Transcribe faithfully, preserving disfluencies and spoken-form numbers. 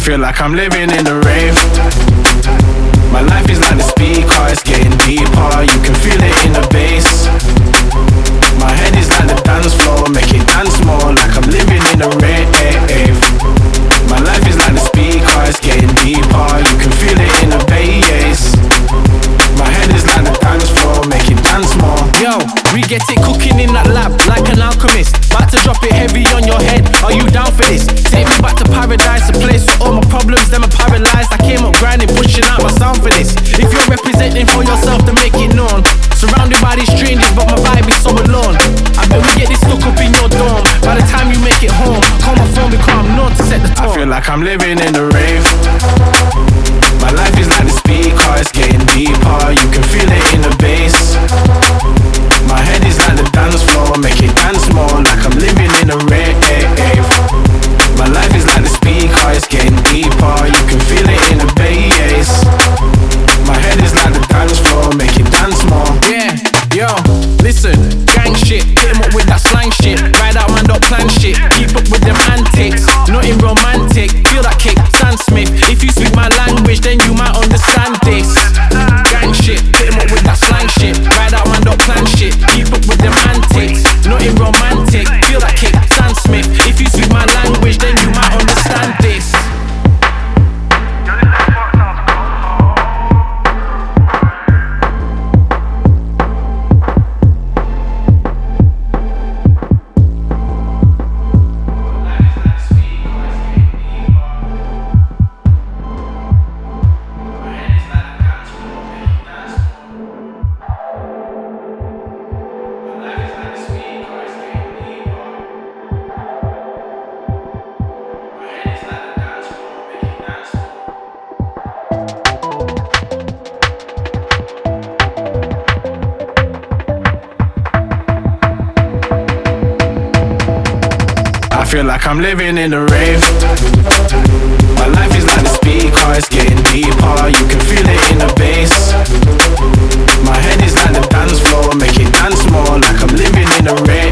feel like I'm living in a rave. My life is like the speaker, it's getting deeper. You can feel it in the bass. My head is like the dance floor, make it dance more. Like I'm living in a rave. My life is like the speaker, it's getting deeper. You can feel it in the bass. My head is like the dance floor, make it dance more. Yo, we get it cooking in that lab like an alchemist. About to drop it heavy on your head, are you down for this? Take me back to paradise, a place with all my problems, them are paralyzed. I came up grinding, pushing out my sound for this. If you're representing for yourself, then make it known. Surrounded by these strangers, but my vibe is so alone. I bet we get this stuck up in your dorm. By the time you make it home, call my phone because I'm known to set the tone. I feel like I'm living in a rave. My life is like the speaker, it's getting deeper. You can feel it in the bass. My head is like the dance floor, make it dance more. Like I'm living in a rave. My life is like the speaker, it's getting deeper. You can feel it in the bass. My head is like the dance floor, make it dance more. Yeah, yo, listen, gang shit, hit 'em up with that slang shit. Ride out man, don't plan shit, keep up with them antics. Nothing romantic, feel that kick, Sam Smith. If you speak my language, then you might understand this. Gang shit, hit 'em up with that slang shit. Ride out man, don't plan shit, keep up with them antics. Nothing romantic, feel that kick, Sam Smith. If you speak my language, then you might understand this. I feel like I'm living in a rave. My life is like the speaker, it's getting deeper. You can feel it in the bass. My head is like the dance floor, make it dance more. Like I'm living in a rave.